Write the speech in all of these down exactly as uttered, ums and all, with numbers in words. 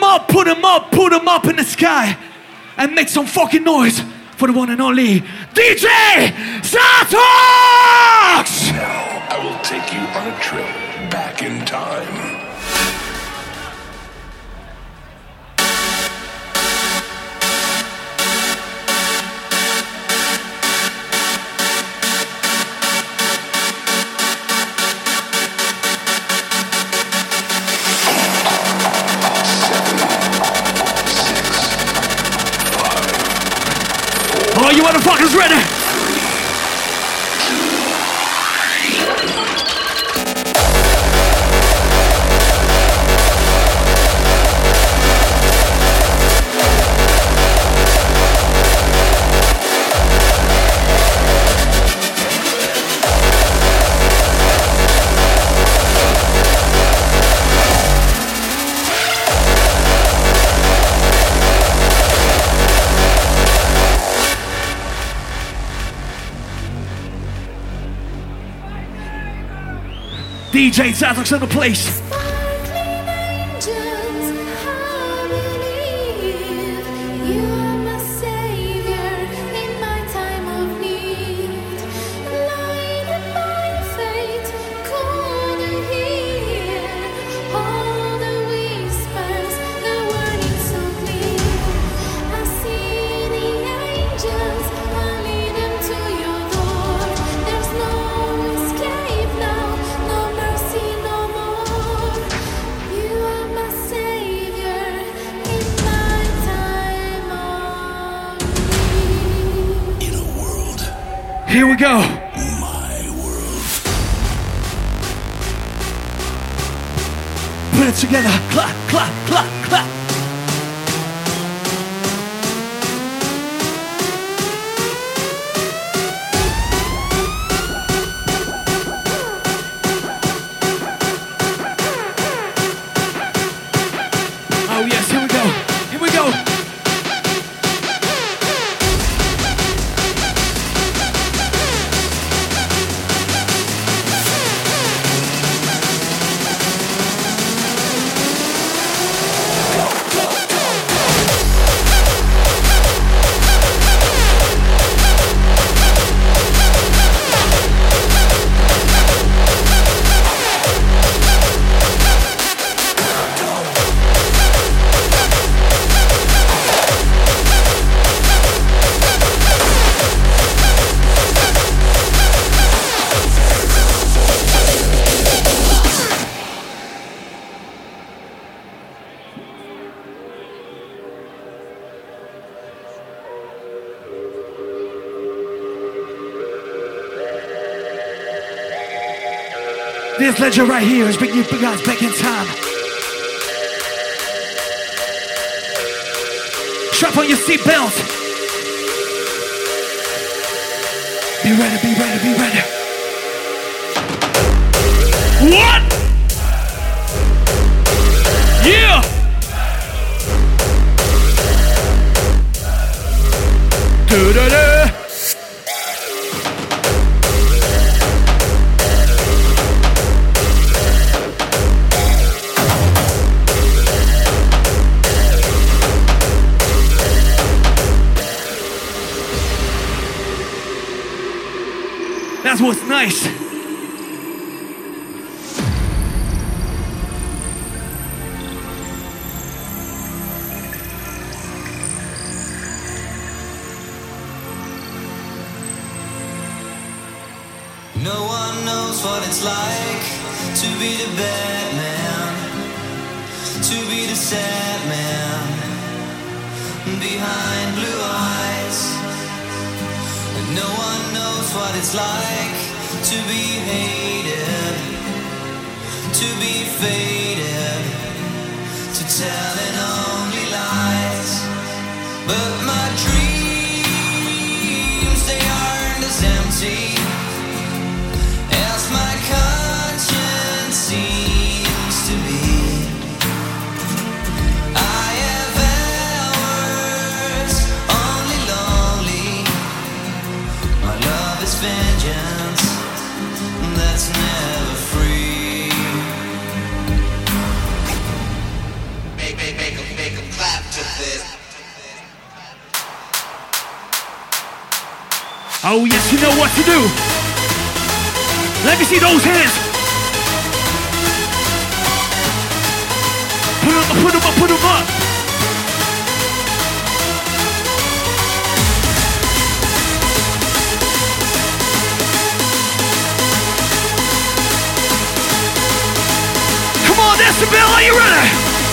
up, put them up, put them up in the sky. And make some fucking noise for the one and only D J Zatox! Now I will take you on a trip back in time. Oh, you motherfuckers ready? D J Zatox in the place. Here we go. My world. Put it together. Clap, clap, clap, clap. Oh yes, here we go. Here we go. This legend right here is bringing you guys back in time. Strap on your seatbelt. Be ready, be ready, be ready. What? Yeah! Do-da-da! That's what's nice. No one knows what it's like to be the bad man, to be the sad man behind blue eyes. And no one knows what it's like to be hated, to be faded, to telling only lies. But my dreams, they aren't as empty as my conscience seems to be. I have hours only lonely. My love is vengeance that's never free. Make, make, make, make. Oh yes, you know what to do. Let me see those hands. Put them up, put them up, put them up. Come on, Decibel, are you ready?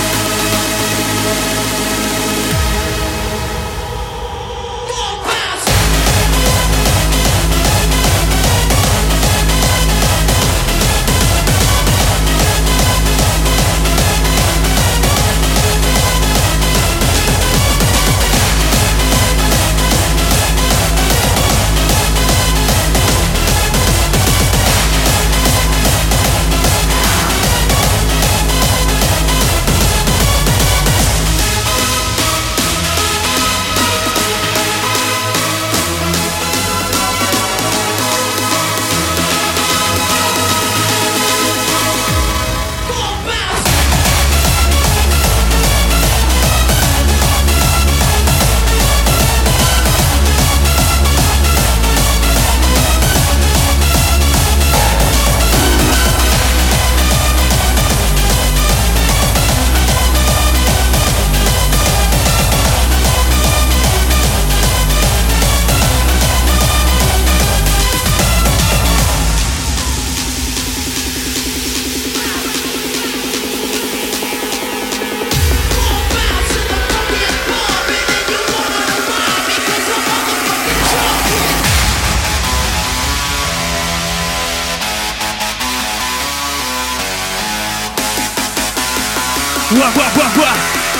Wah, wah, wah, wah.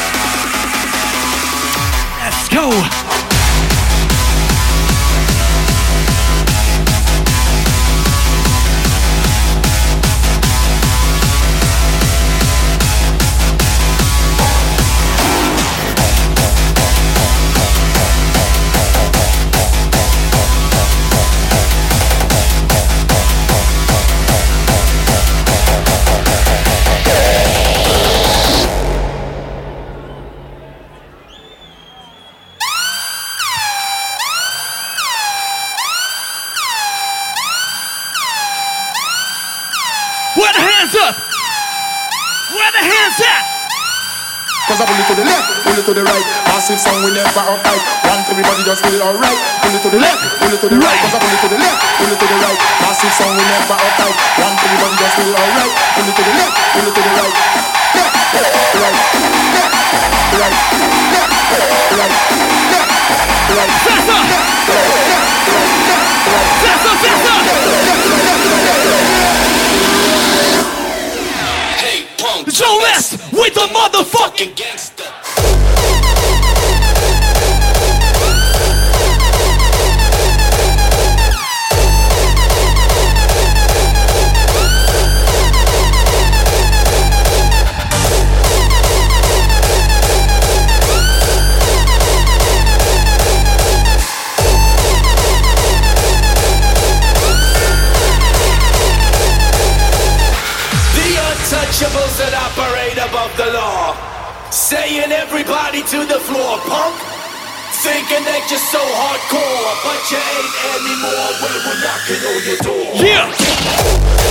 Let's go. Where the hands up? Where the hands at? Cause I pull it to the left, pull it to the right. Massive sound we never uptight. Want everybody just feel alright. Pull it to the left, pull it to the right. Cause I pull it to the left, pull it to the right. Massive sound we never uptight. Want everybody just feel alright. Pull it to the left, pull it to the right. Left, right, left, right, left, right, left, right. Sessa! Sessa, Sessa! Don't mess with the motherfucking gangster. Untouchables that operate above the law, saying everybody to the floor, punk. Thinking that you're so hardcore, but you ain't anymore when we're knocking on your door. Yeah!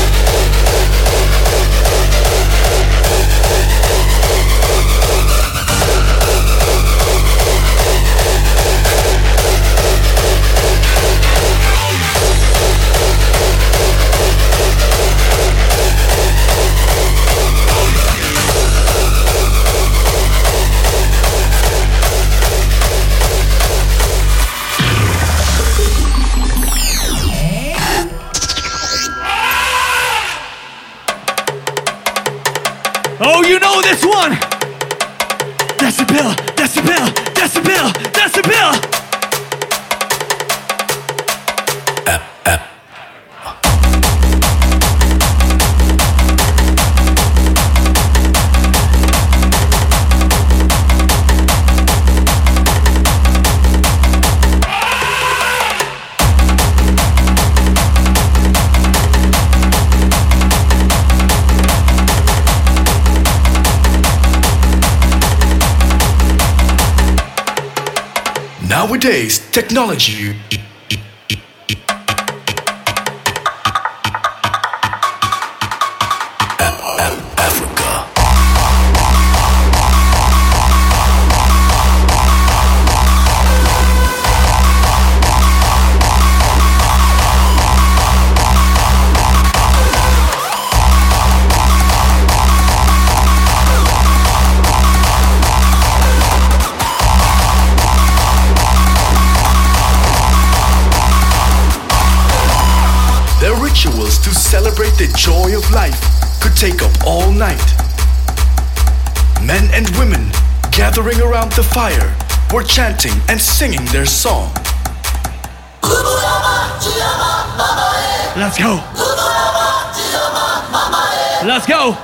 Oh, you know this one. Decibel, Decibel, Decibel, Decibel. Nowadays, technology to celebrate the joy of life could take up all night. Men and women gathering around the fire were chanting and singing their song. Let's go. Let's go.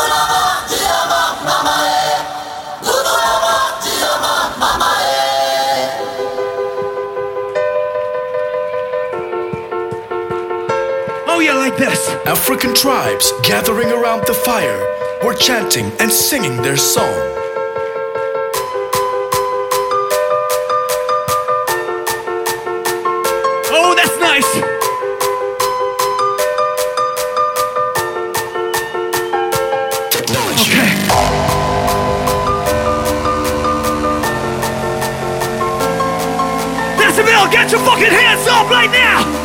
Oh yeah, like this. African tribes gathering around the fire were chanting and singing their song. Oh, that's nice. Okay. Decibel, get your fucking hands up right now!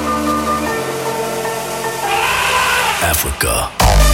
Africa.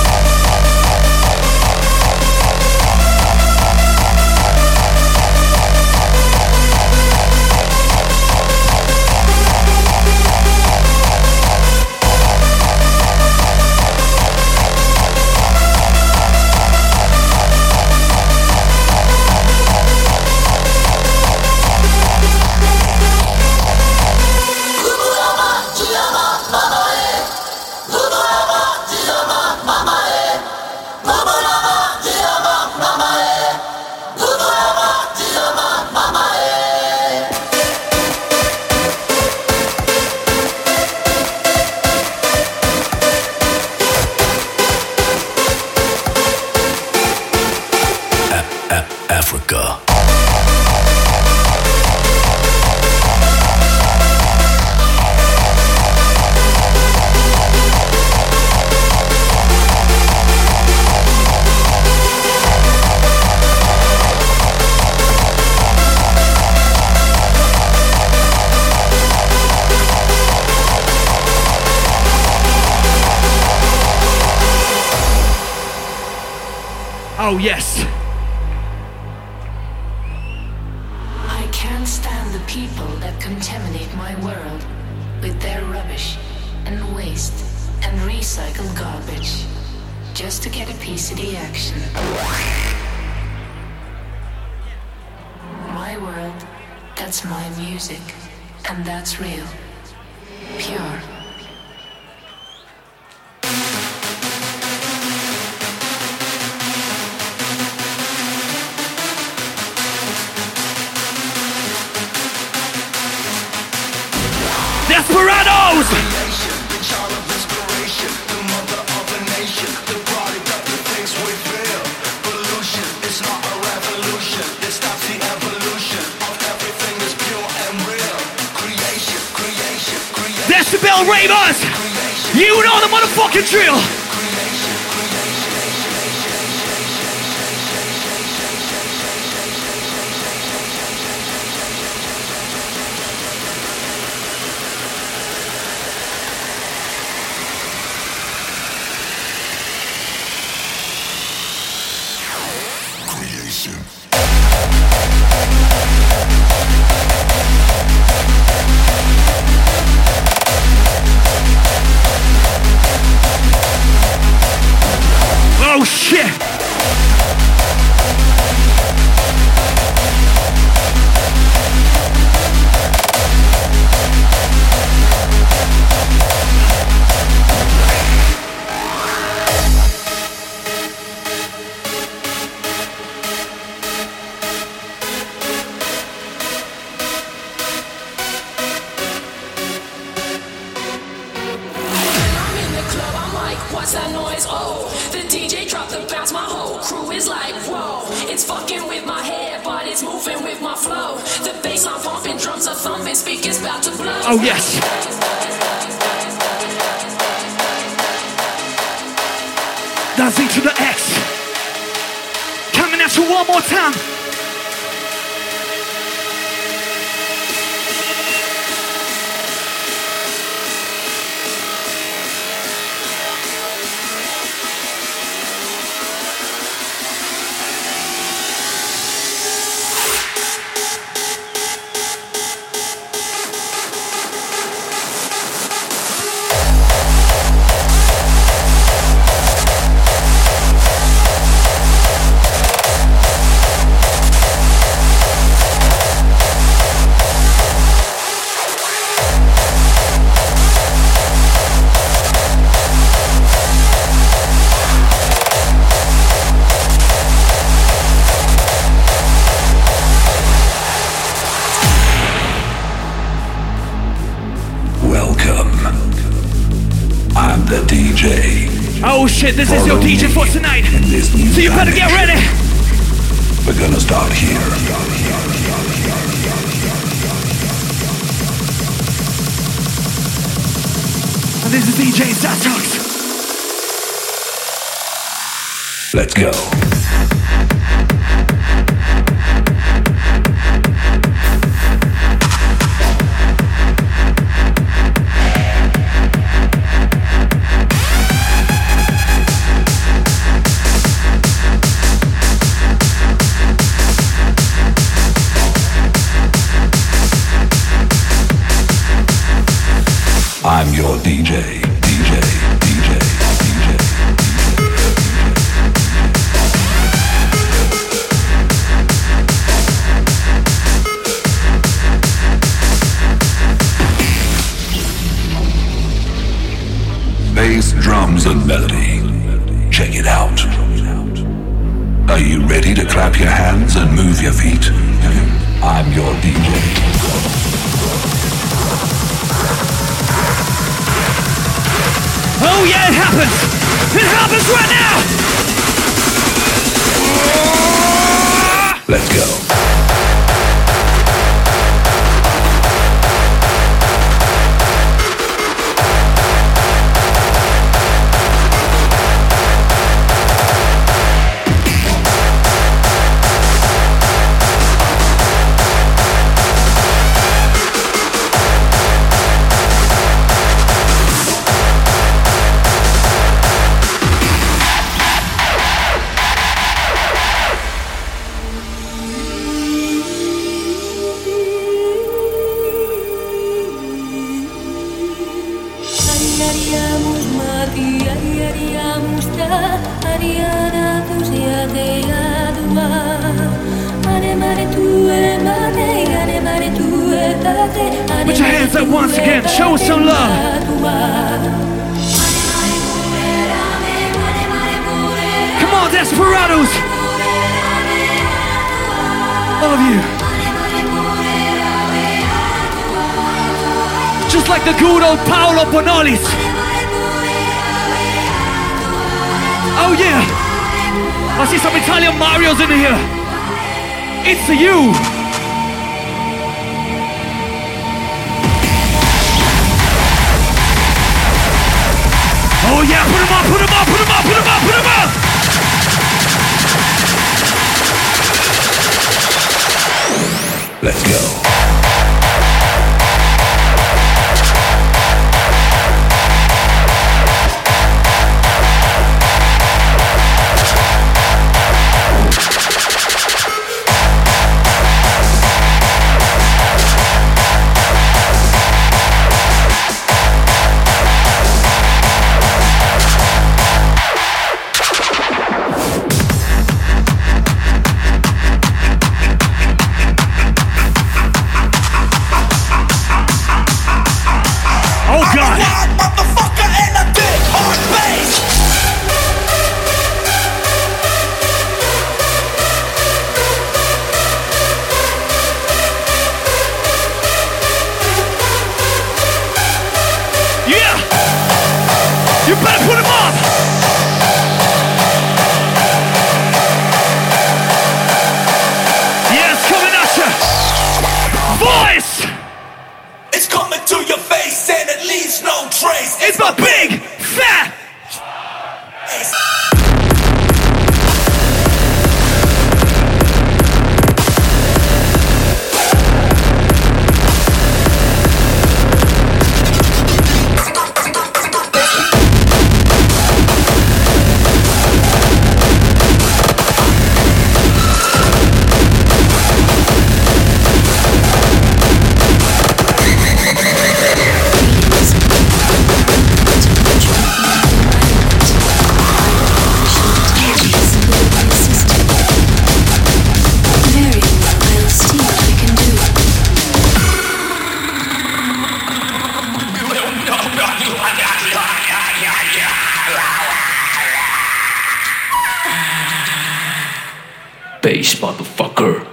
Africa. Oh yes. I can't stand the people that contaminate my world with their rubbish and waste and recycled garbage just to get a piece of the action. My world, that's my music, and that's real, pure. Desperados! Decibel Ravers! You know the motherfucking drill! Oh shit! What's that noise? Oh, the D J dropped the bounce. My whole crew is like, whoa. It's fucking with my head, but it's moving with my flow. The bass I'm pumping, drums are thumping, speakers about to blow. Oh yes. Dancing to the X. Coming at you one more time. Oh shit, this is your D J for tonight. So you better get ready. We're gonna start here. And this is D J Zatox. Let's go. I'm your D J, D J, D J, D J. Bass, drums, and melody. Check it out. Are you ready to clap your hands and move your feet? I'm your D J. Oh yeah, it happens! It happens right now! Let's go. Put your hands up once again, show some love. Come on, Desperados. All of you. Just like the good old Paolo Bonolis. Oh yeah. I see some Italian Marios in here. It's you. Oh yeah, put him up, put him up, put him up, put him up, put him up! Let's go. It's a big, fat bass, motherfucker.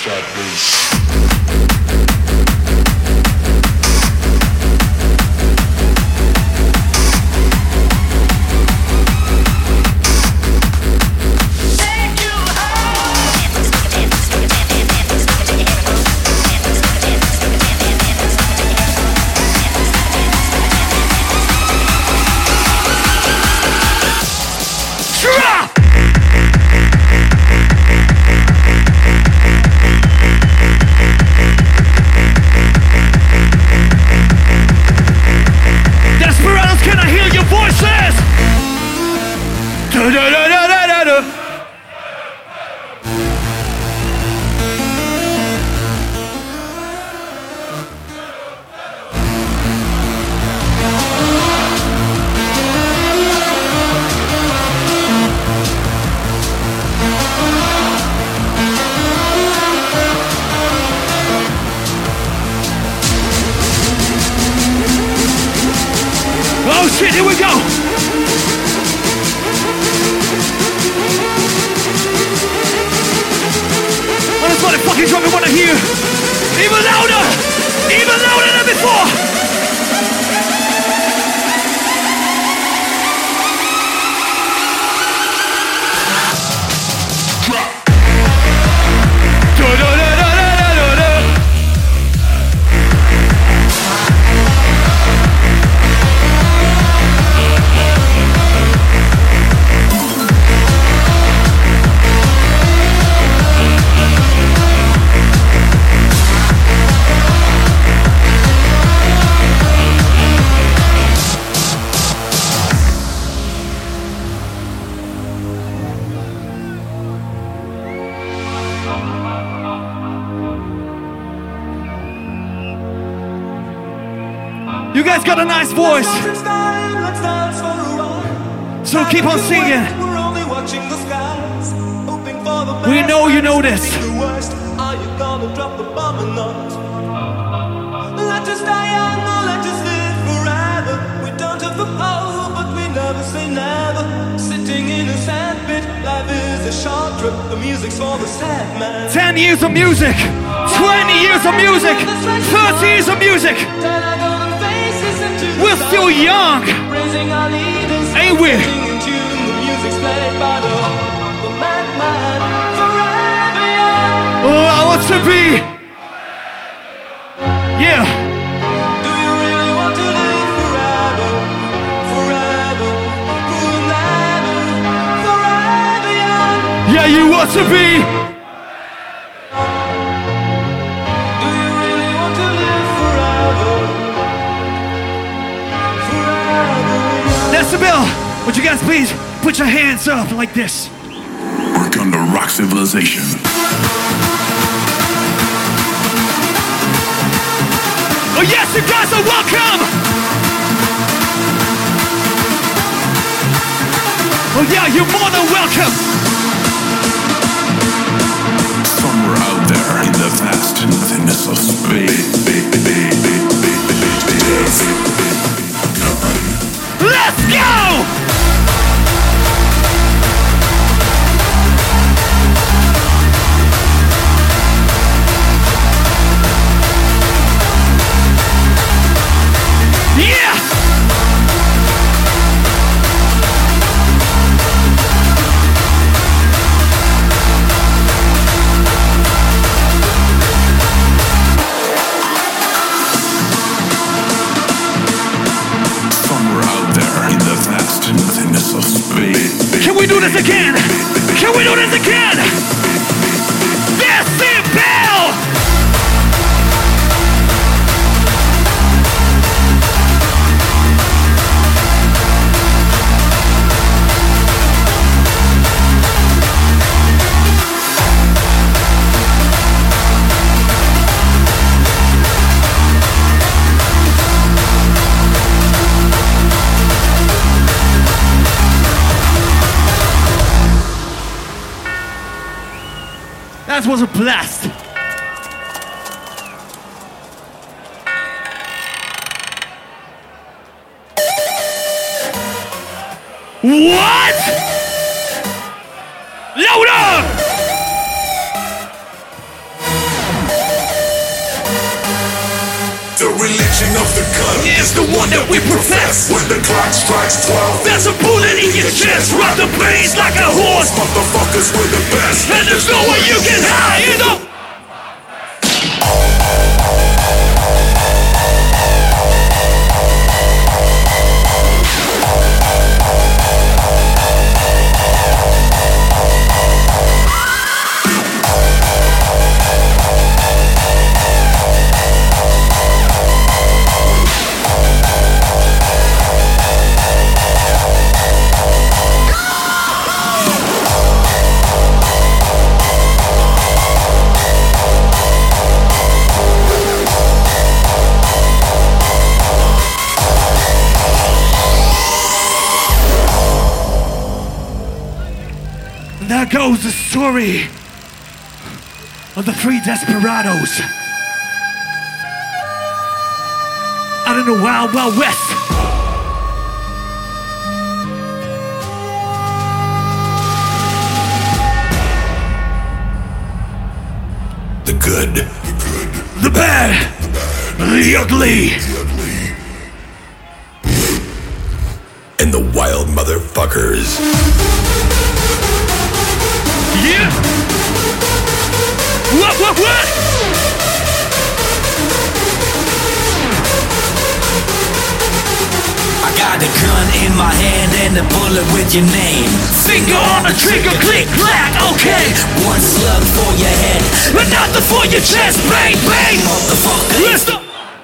Gunshot bass. Oh shit, here we go! On this motherfucking drum, I wanna hear even louder! Even louder than before! You guys got a nice voice, so keep on singing. We know you know this. Are you gonna drop the bomb or not? Let us die young or let us live forever. We don't have the power, but we never say never. Sitting in a sandpit, life is a short trip. The music's for the sad man. Ten years of music, twenty years of music, thirty years of music. We're still young, ain't we? Oh, I want to be. Yeah. Do you really want to live forever? Forever, forever, forever young. Yeah, you want to be. Do you really want to live forever? Forever young. Decibel, would you guys please put your hands up like this? We're gonna rock civilization. Oh yes, you guys are welcome! Oh yeah, you're more than welcome! Somewhere out there in the vast nothingness of space. Let's go! Yeah! Somewhere out there in the vast nothingness of space. Can we do this again? Can we do this again? Decibel! That was a blast. What? Louder! teaching of the gun is the one that we profess. When the clock strikes twelve, there's a bullet in your chest. Ride the brains like a horse. Motherfuckers, we're the best. And there's no way you can hide in the There goes the story of the three desperados out in the wild, wild west. The good, the bad, the ugly, and the wild motherfuckers. Yeah! What, what, what? I got a gun in my hand and a bullet with your name. Finger on the trigger, click, clack, okay. One slug for your head, another for your chest, bang, bang. Motherfucker. Listen.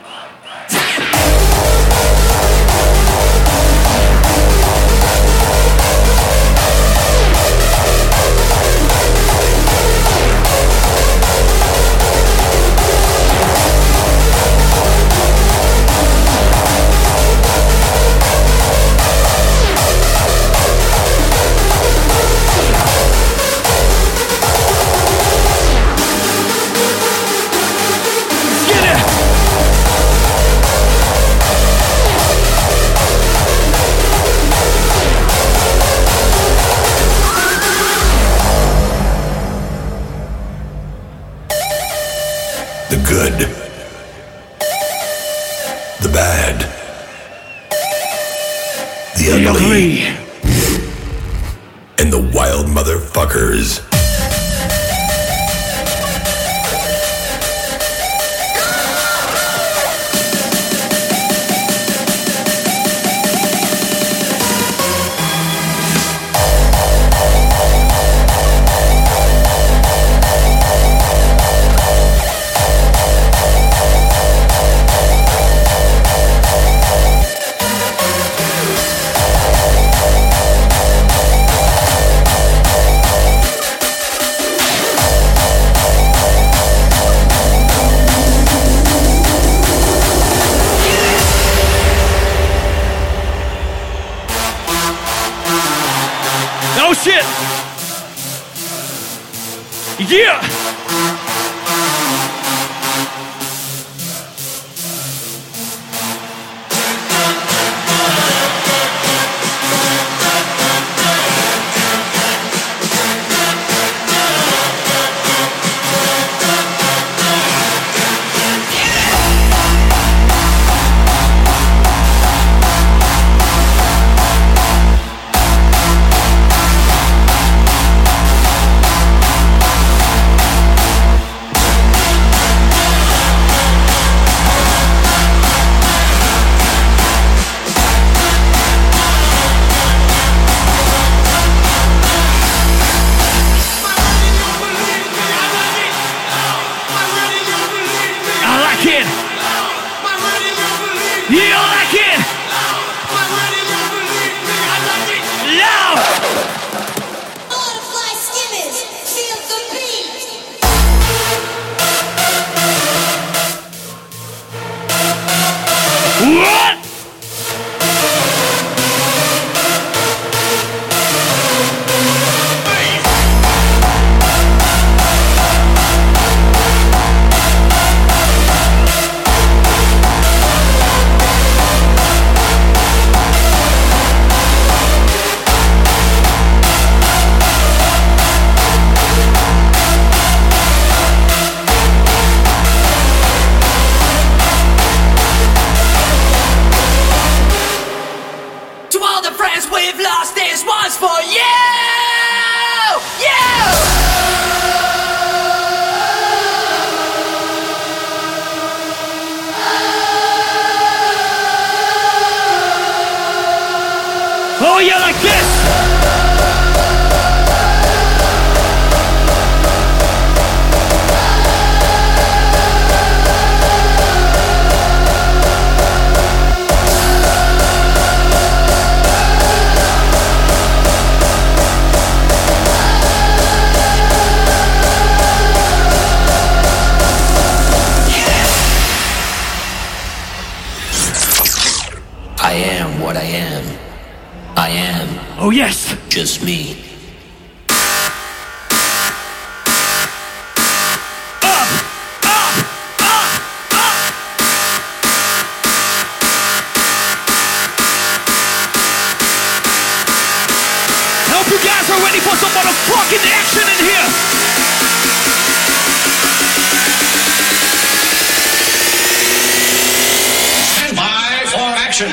Good, the bad, the, the ugly, ugly, and the wild motherfuckers. Oh shit! Yeah! the friends we've lost, this one's for you! You! Oh yeah, like this! I am what I am. I am. Oh yes. Just me. Up, up, up, up. I hope you guys are ready for some motherfucking action in here. Stand by for action.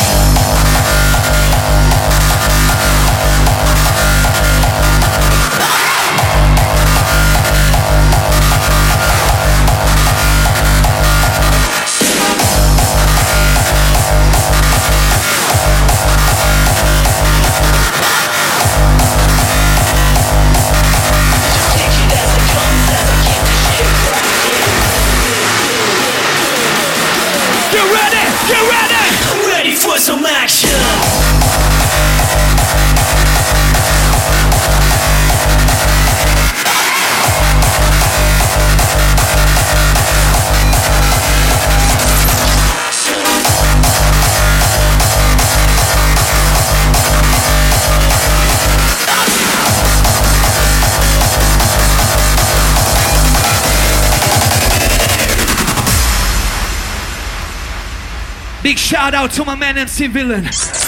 Get ready, get ready. I'm ready for some action. Big shout out to my man M C Villain.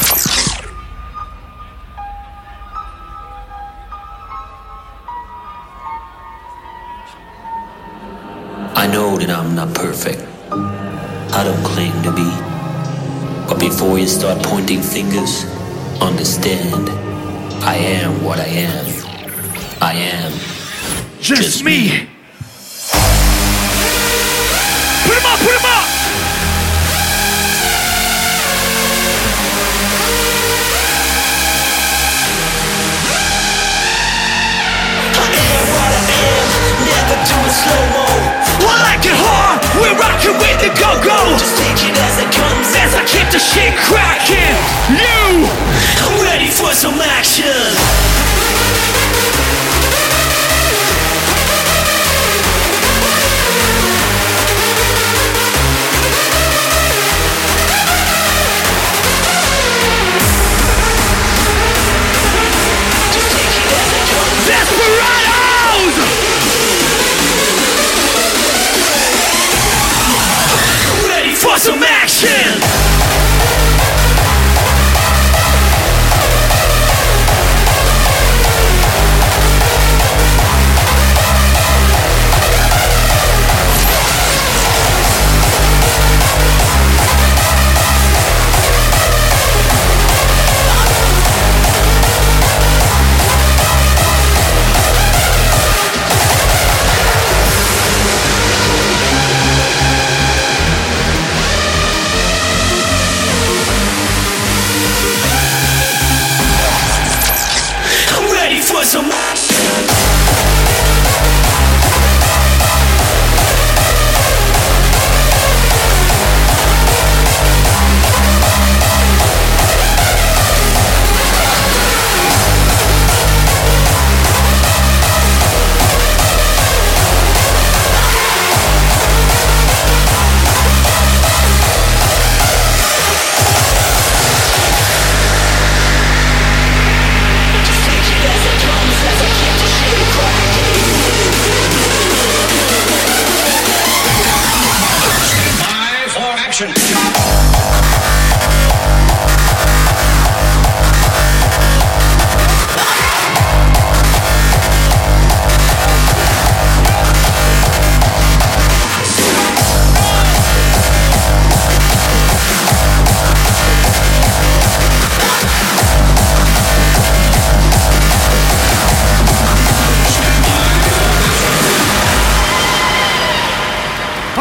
I know that I'm not perfect. I don't claim to be. But before you start pointing fingers, understand, I am what I am. I am Just, just me. me. Put him up, put him up. Never do it slow-mo. I like it hard. We're rocking with the go-go. Just take it as it comes. As I keep the shit cracking. You. I'm ready for some action. Just take it as it comes. Desperados. Ready for some action.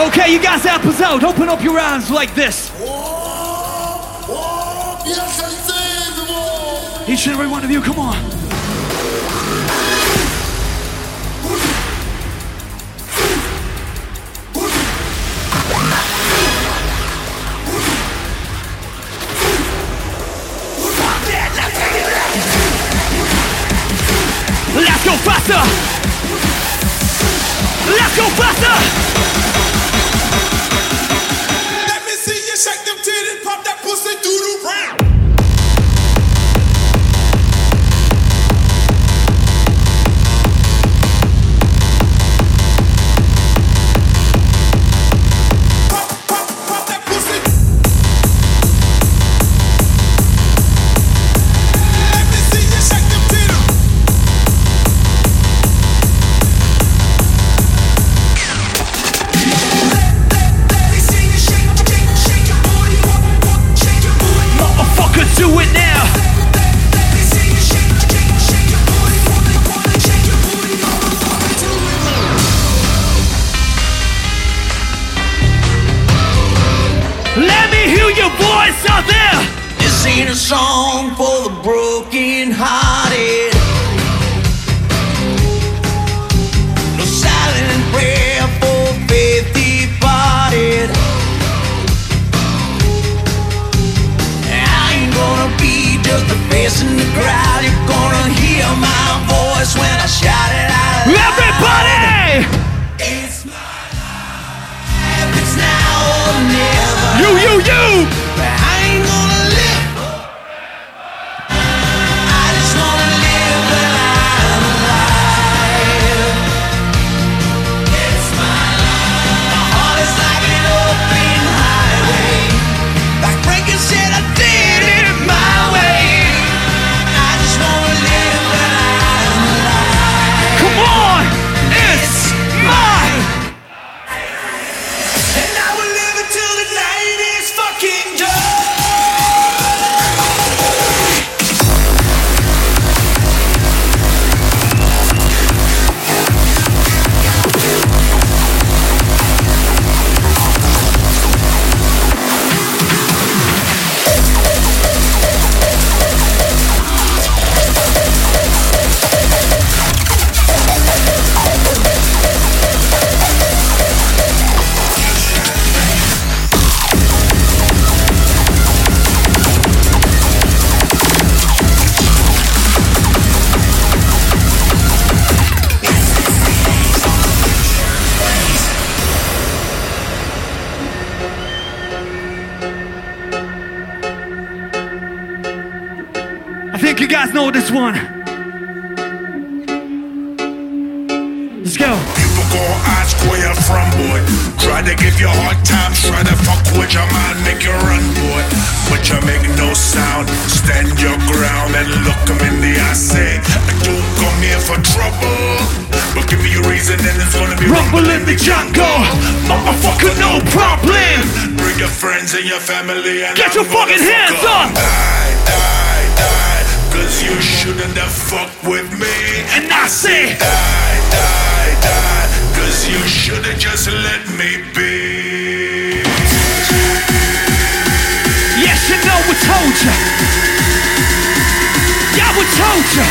Okay, you guys help us out. Open up your arms like this. Each and every one of you, come on. Let's go faster! Let's go faster! Let me see you shake them titties, pop that pussy through the ground. Do it now! Let me hear your voice out there! This ain't a song for the broken hearted. No silent prayer for faith departed. Just a face in the crowd, you're gonna hear my voice when I shout it out loud. Everybody! It's my life, it's now or never. You, you, you! But I ain't gonna live. I just wanna live when I'm alive. It's my life. My heart is like an open highway. Like Franklin said, I did it my way. Come on! It's mine! And I will live until the night is fucking done. I think you guys know this one. Let's go. People gon' ask where you're from, boy. Try to give you hard times, try to fuck with your mind, make you run, boy. But you make no sound, stand your ground and look them in the eye, say, I don't come here for trouble, but give me a reason and it's gonna be rumble in the jungle. Motherfucker, no problem. Bring your friends and your family and get I'm your fucking hands up. Die, die, die, cause you shouldn't have fucked with me. And I say, die, die, die, cause you should've just let me be. Yes, you know we told ya. Yeah, we told ya.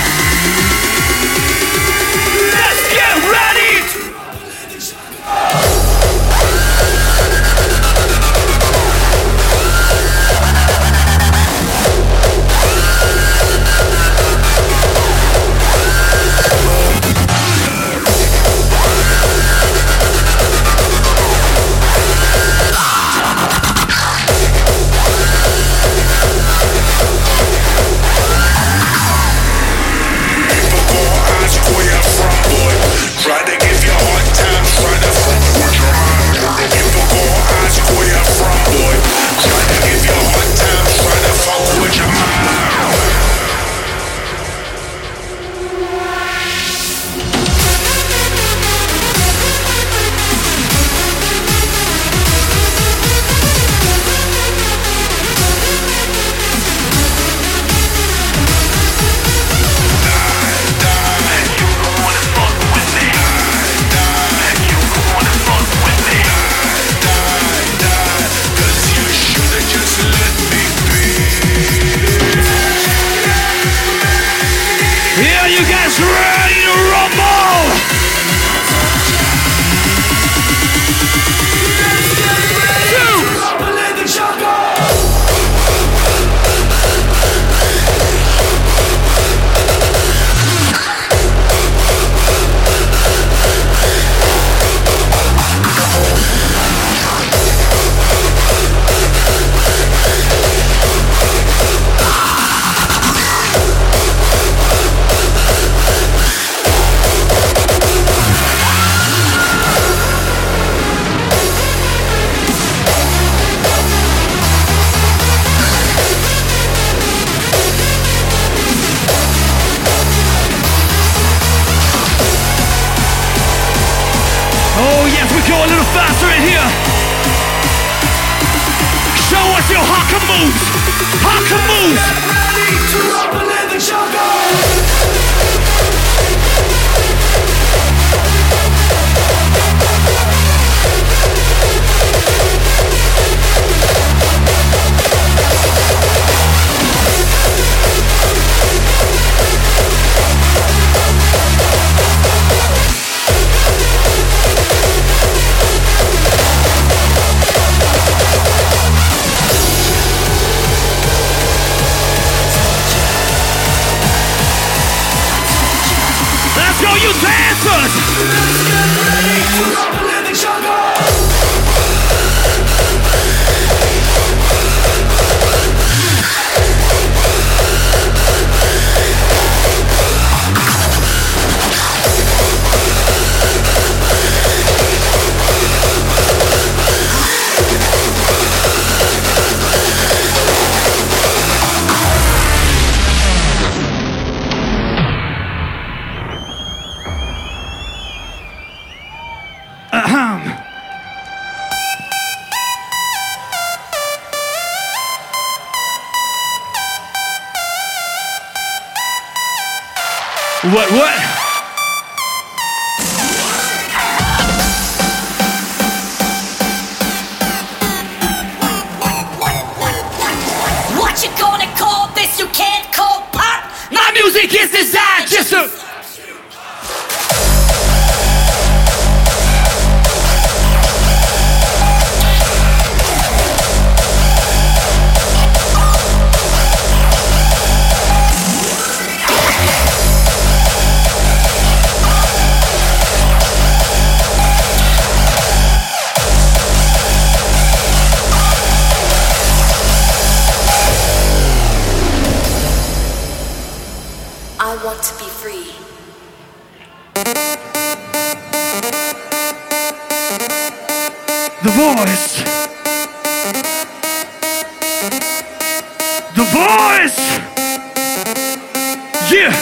Let's get ready. who's ready to rumble? Let's get ready to rumble in the jungle. Oh yes, we go a little faster in here. Show us your haka moves. Haka moves. Get ready to rumble in the jungle. Let's go, you dancers! Let's get ready to rumble in the jungle. Ahem. What, what? What you gonna call this? You can't call pop. My music is designed just to... I want to be free. The voice. The voice. Yeah.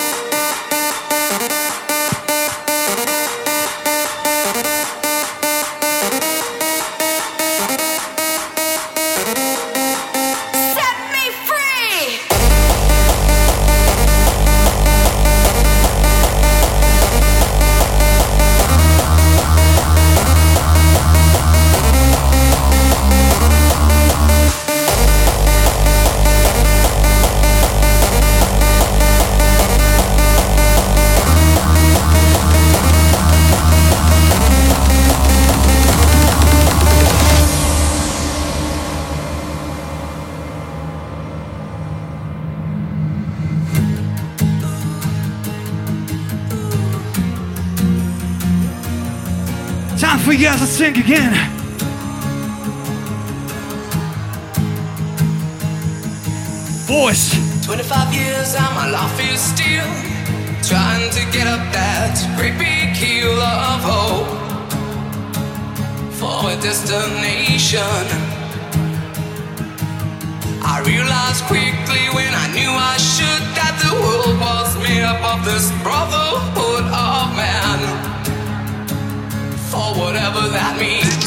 Set me free! Time for you guys to sing again. Voice. twenty-five years and my life is still trying to get up that great big hill of hope for a destination. I realized quickly when I knew I should that the world was made up of this brotherhood of man, for whatever that means.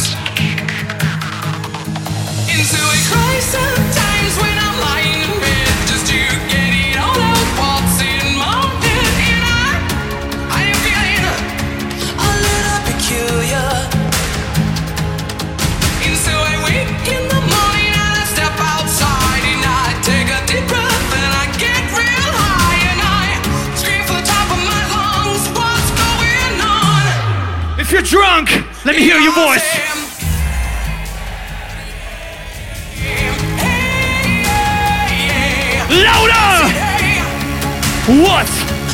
Into a crisis times when I'm lying in bed just to get it all out what's in my head, and I, I am feeling a little peculiar. And so I wake in the morning and I step outside and I take a deep breath and I get real high and I scream for the top of you're drunk, let me hear your voice. Louder! What?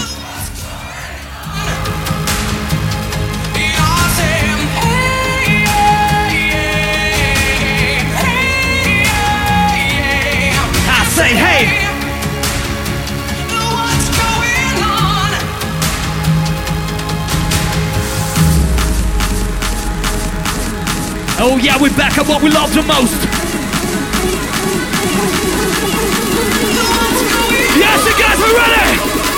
I say, hey! Oh yeah, we're back at what we love the most. Yes, you guys are ready!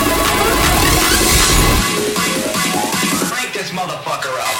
Crank this motherfucker up.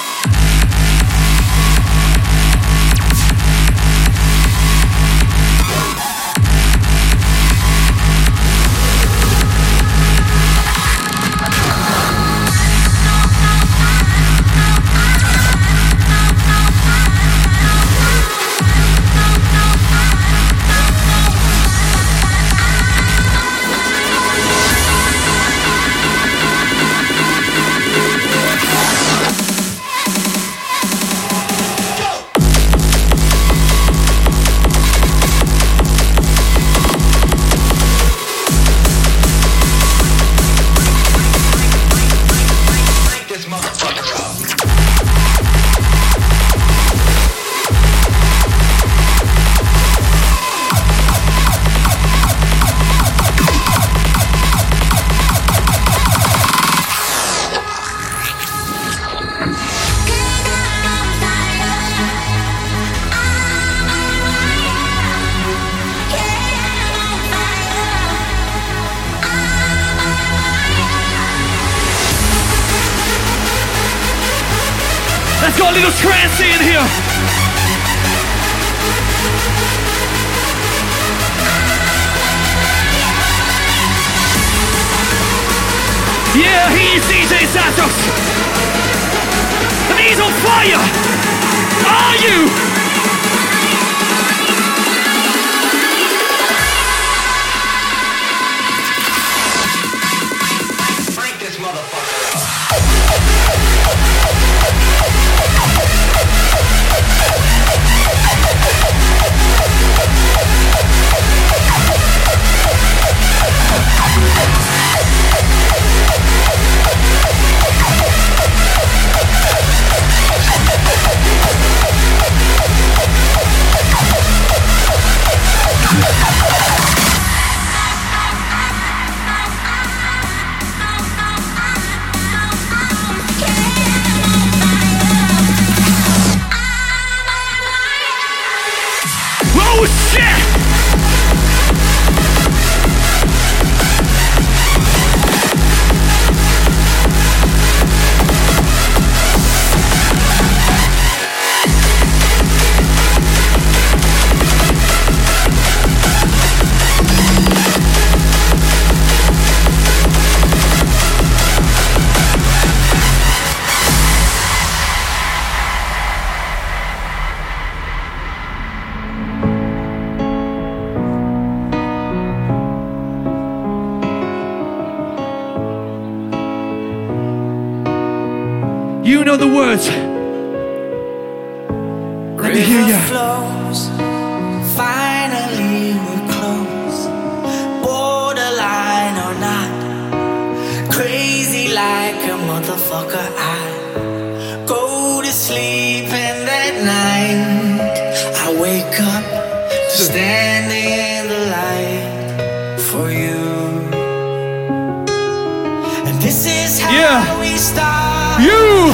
Let's go a little trancy in here. Yeah, he's D J Santos. And he's on fire. Are you? Break this motherfucker up. Oh shit! You know the words. Let me hear ya. Flows. Finally we're close. Borderline or not. Crazy like a motherfucker. I go to sleep and at night I wake up standing in the light for you. And this is how Yeah. we start. You!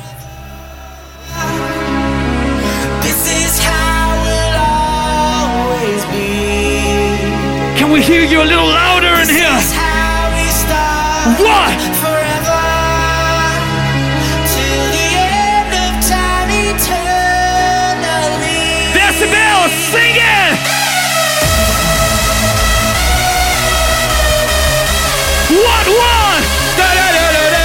This is how we'll always be. Can we hear you a little louder in here? This is how we start. What? Forever. Till the end of time eternally. Decibel, sing it! What, what? Da, da, da, da, da.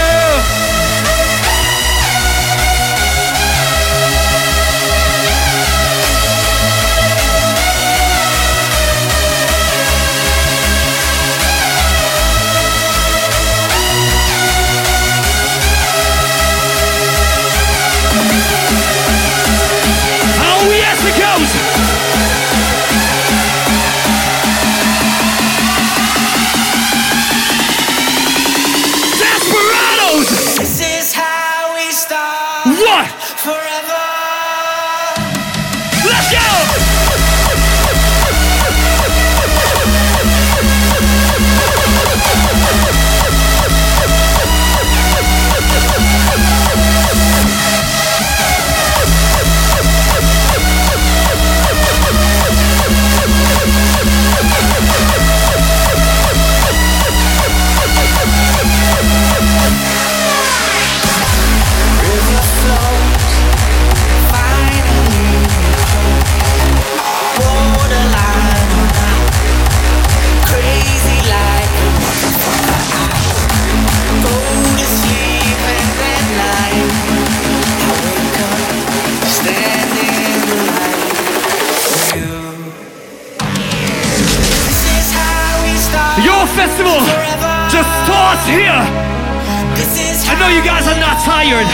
festival just starts here. I know you guys are not tired.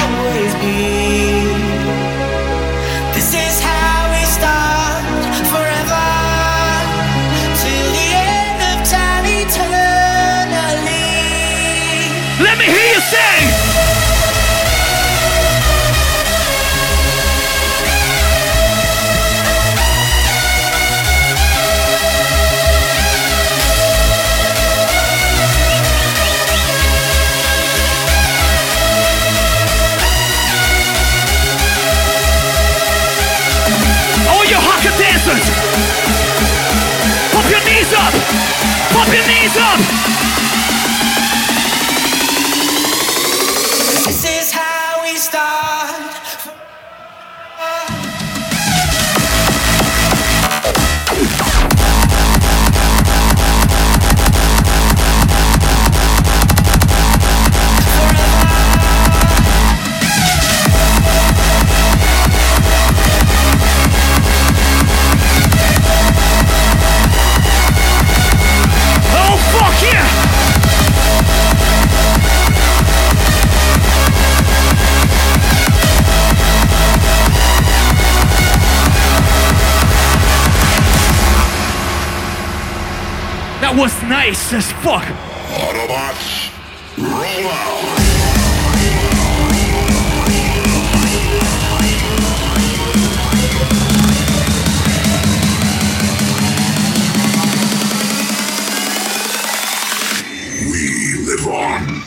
This is how we start forever till the end of time eternally. Let me hear you sing. Dancers, pop your knees up, pop your knees up. This is how we start. That was nice as fuck. Autobots, roll out. We live on.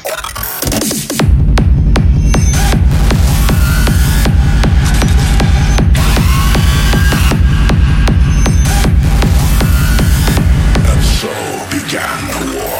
Began the war.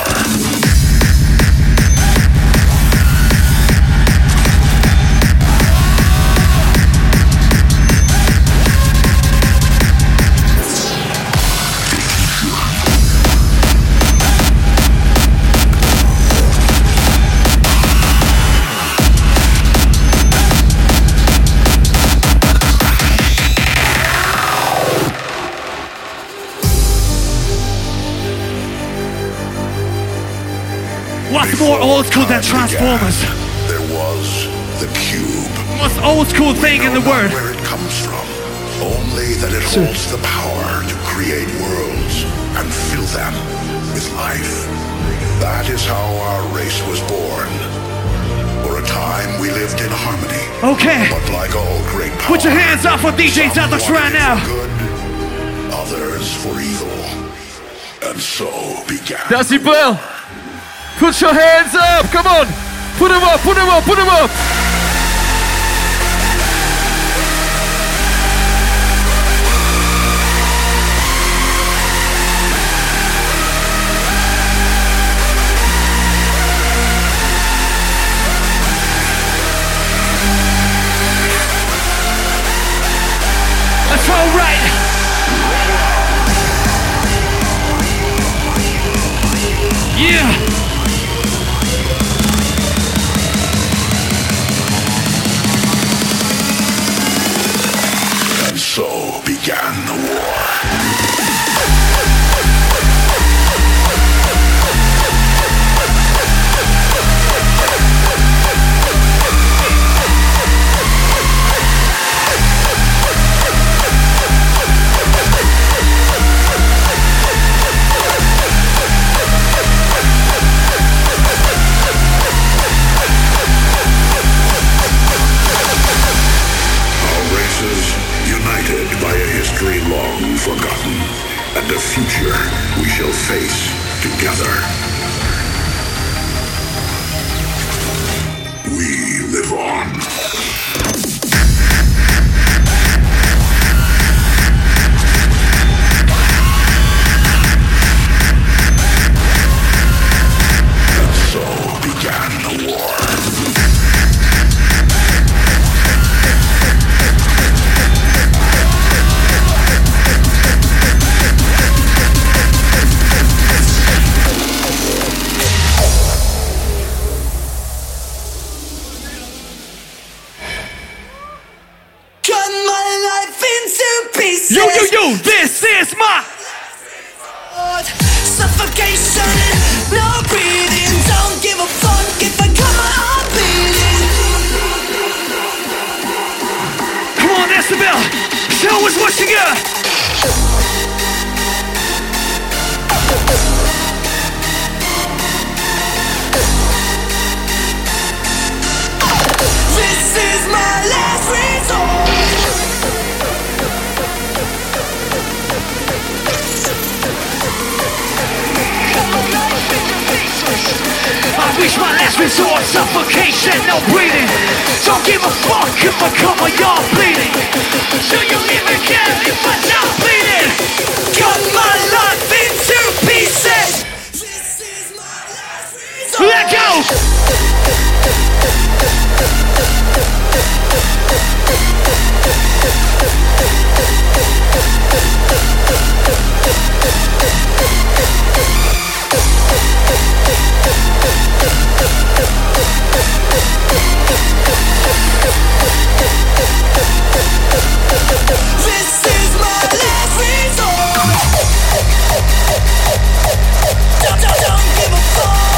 What's more old school than Transformers? There was the cube. Most old school thing in the world. Where it comes from, only that it holds the power to create worlds and fill them with life. That is how our race was born. For a time we lived in harmony. Okay. But like all great power, put your hands up for D J Zatox right now. Good, others for evil. And so began. Decibel! Put your hands up! Come on! Put them up! Put them up! Put them up! That's all right. Yeah. tell us what you got. This is my last resort. I reach my last resort, suffocation, no breathing. Don't give a fuck if I come or you're bleeding. Do you even care if I'm not bleeding? Cut my life into pieces. This is my last resort. Let go! This is my last resort. Don't, don't, don't give a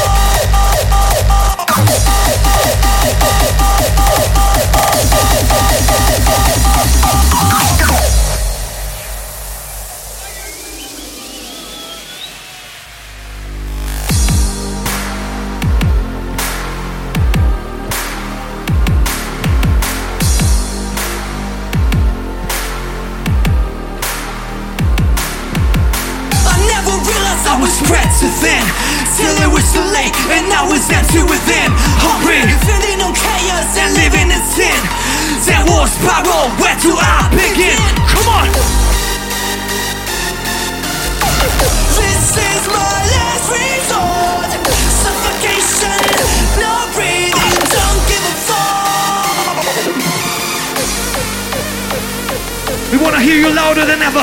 till it was too late, and I was empty within. Hungry, feeling on chaos and living in sin. That war spiral, where do I begin? Come on! This is my last resort. Suffocation, no breathing, don't give a fuck. We wanna hear you louder than ever.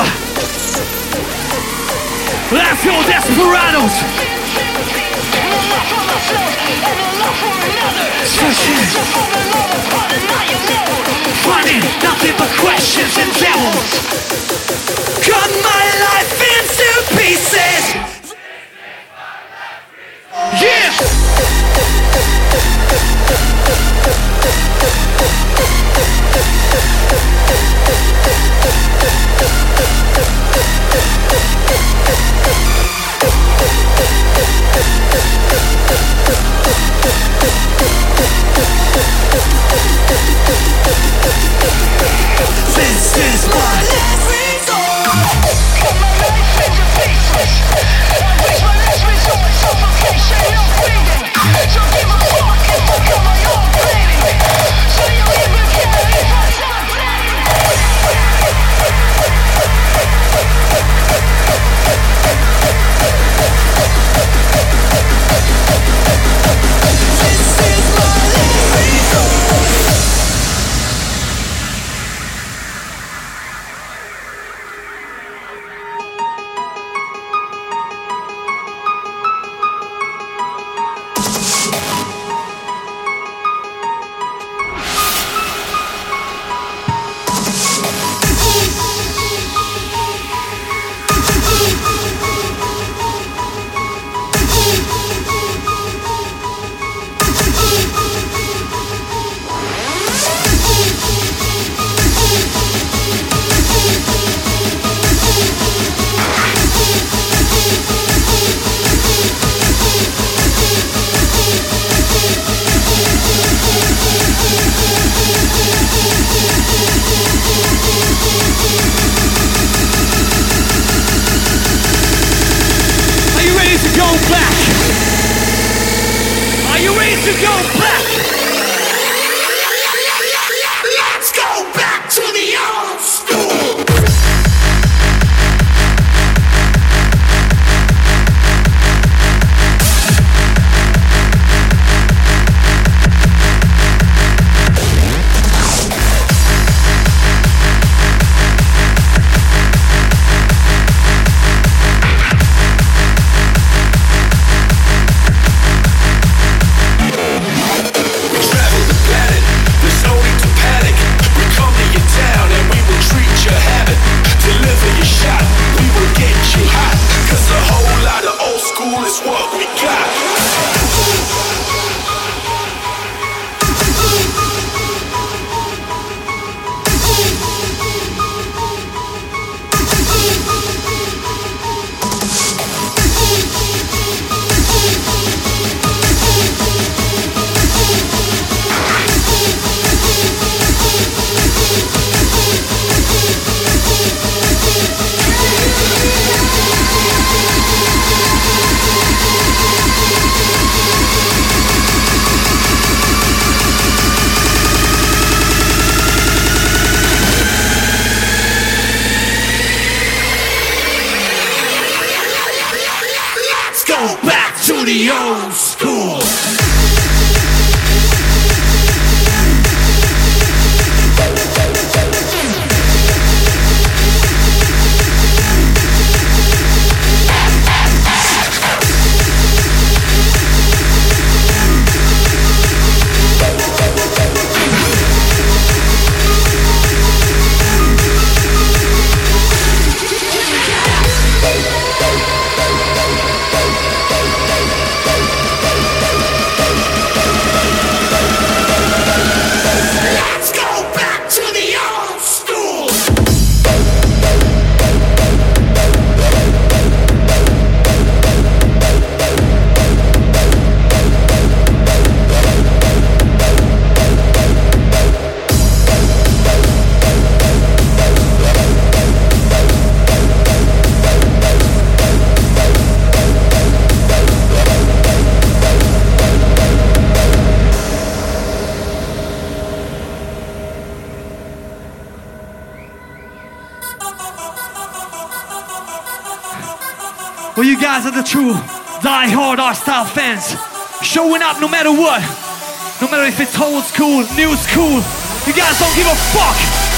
Let's go, Desperados! Searching, finding nothing but questions and devils. Cut my life into pieces. Yeah! This is my last resort. Cut my life into pieces. I reach my last resort. Suffocation, no breathing. Don't give a fuck if I cut my own bleeding. So you even care if I stop This is my last resort. Travel the planet, there's no need to panic. We're coming in town and we Well, you guys are the true die-hard art-style fans. Showing up no matter what. No matter if it's old school, new school. You guys don't give a fuck.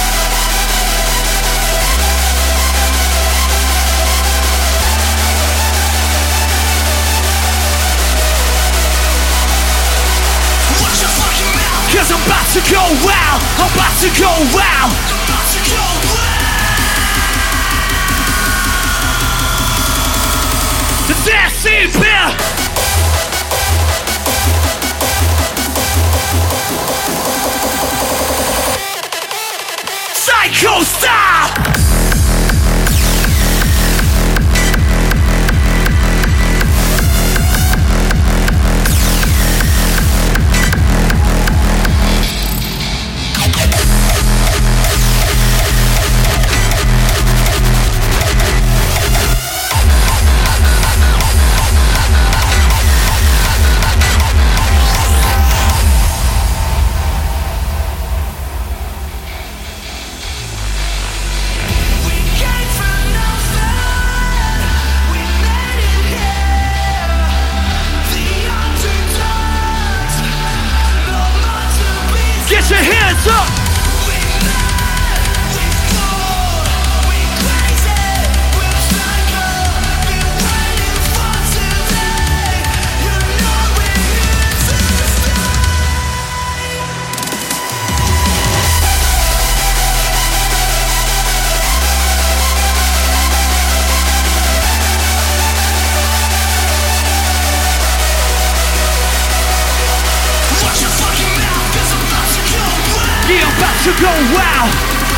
Watch your fucking mouth. Cause I'm about to go wild. I'm about to go wild. I'm about to go wild. The decibel. Psycho style. Get your hands up! Yeah, I'm about to go wild.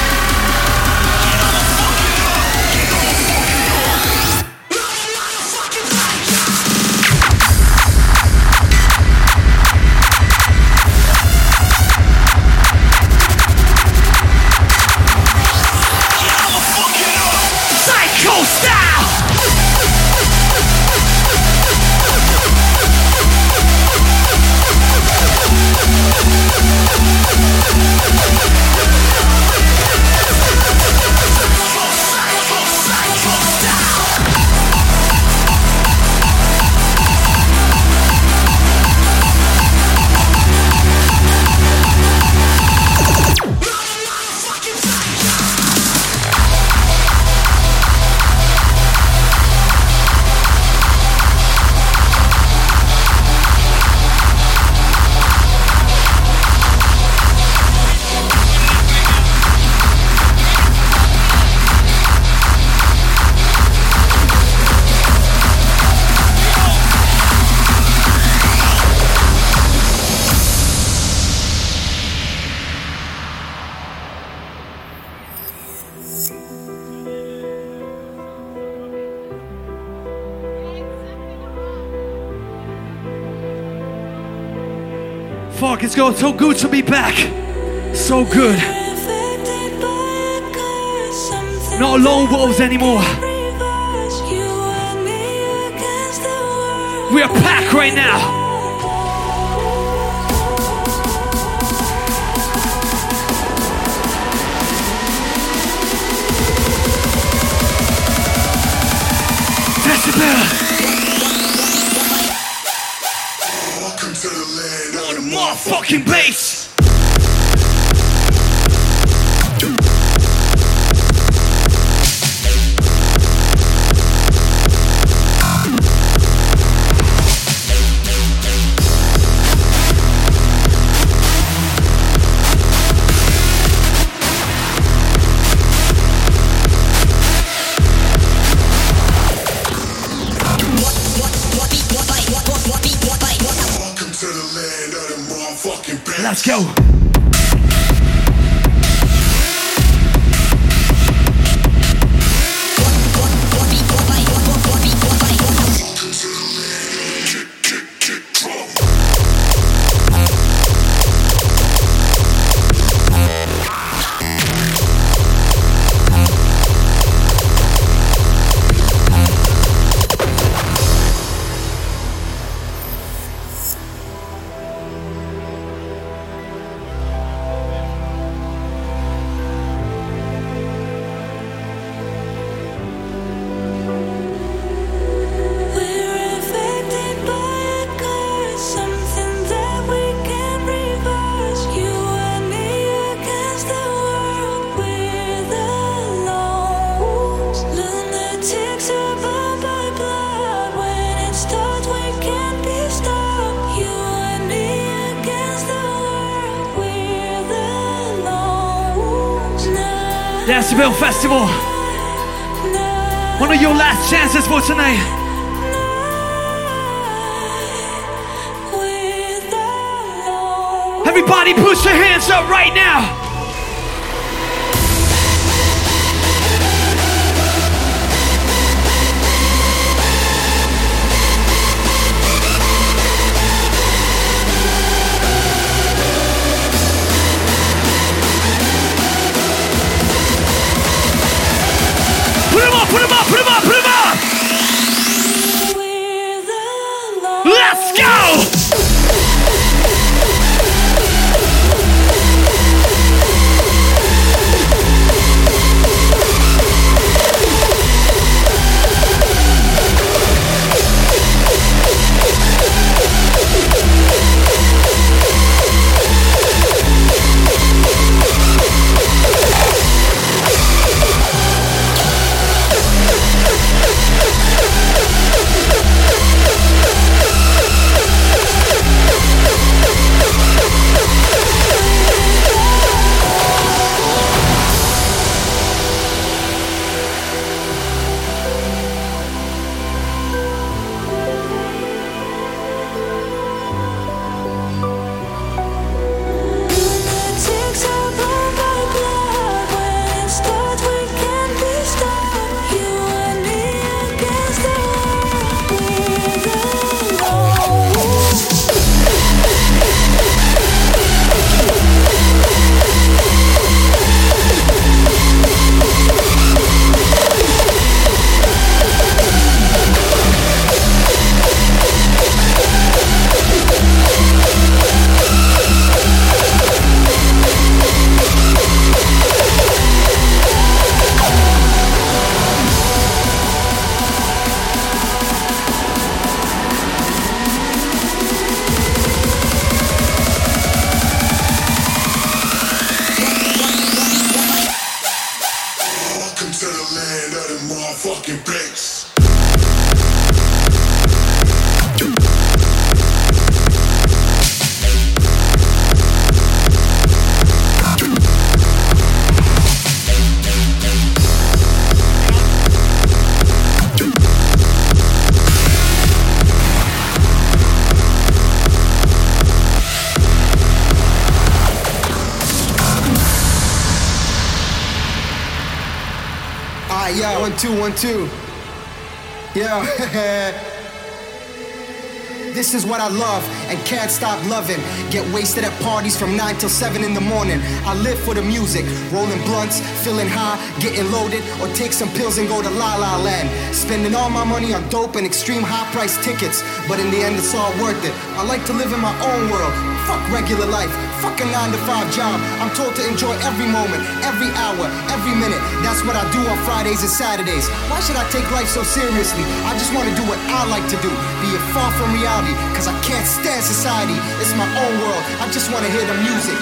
Psycho style. Fuck, it's going so good to be back. So good. Not lone wolves anymore. We are packed right now. Decibel. Motherfucking bass. Let's go. Decibel Festival. One of your last chances for tonight. Everybody put your hands up right now. Put him up, put him up, put him up, put him up! Let's go! One, two, one, two. Yeah. This is what I love and can't stop loving. Get wasted at parties from nine till seven in the morning. I live for the music, rolling blunts, feeling high, getting loaded, or take some pills and go to La La Land. Spending all my money on dope and extreme high price tickets, but in the end it's all worth it. I like to live in my own world. Fuck regular life, fuck a nine to five job. I'm told to enjoy every moment, every hour, every minute. That's what I do on Fridays and Saturdays. Why should I take life so seriously? I just want to do what I like to do, be it far from reality, cause I can't stand society. It's my own world, I just want to hear the music.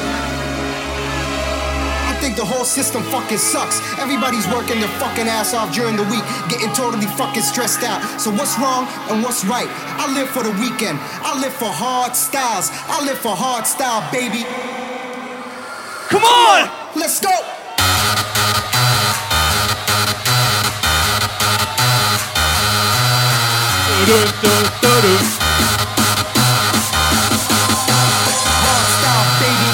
I think the whole system fucking sucks. Everybody's working their fucking ass off during the week, getting totally fucking stressed out. So what's wrong and what's right? I live for the weekend. I live for hard styles. I live for hard style, baby. Come on! Let's go! Hard style, baby.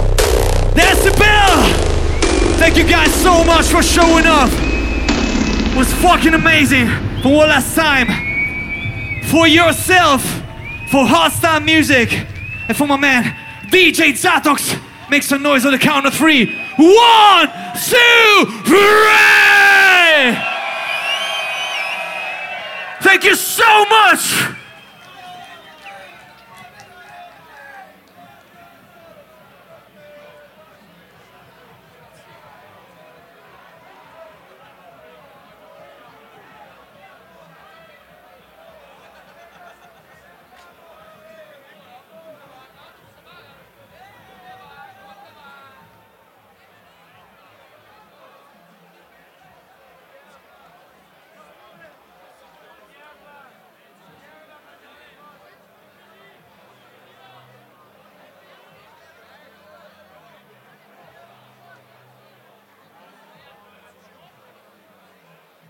Thank you guys so much for showing up. was fucking amazing. For one last time. For yourself. For Hostile Music. And for my man, D J Zatox. Make some noise on the count of three. One, two, three! Thank you so much!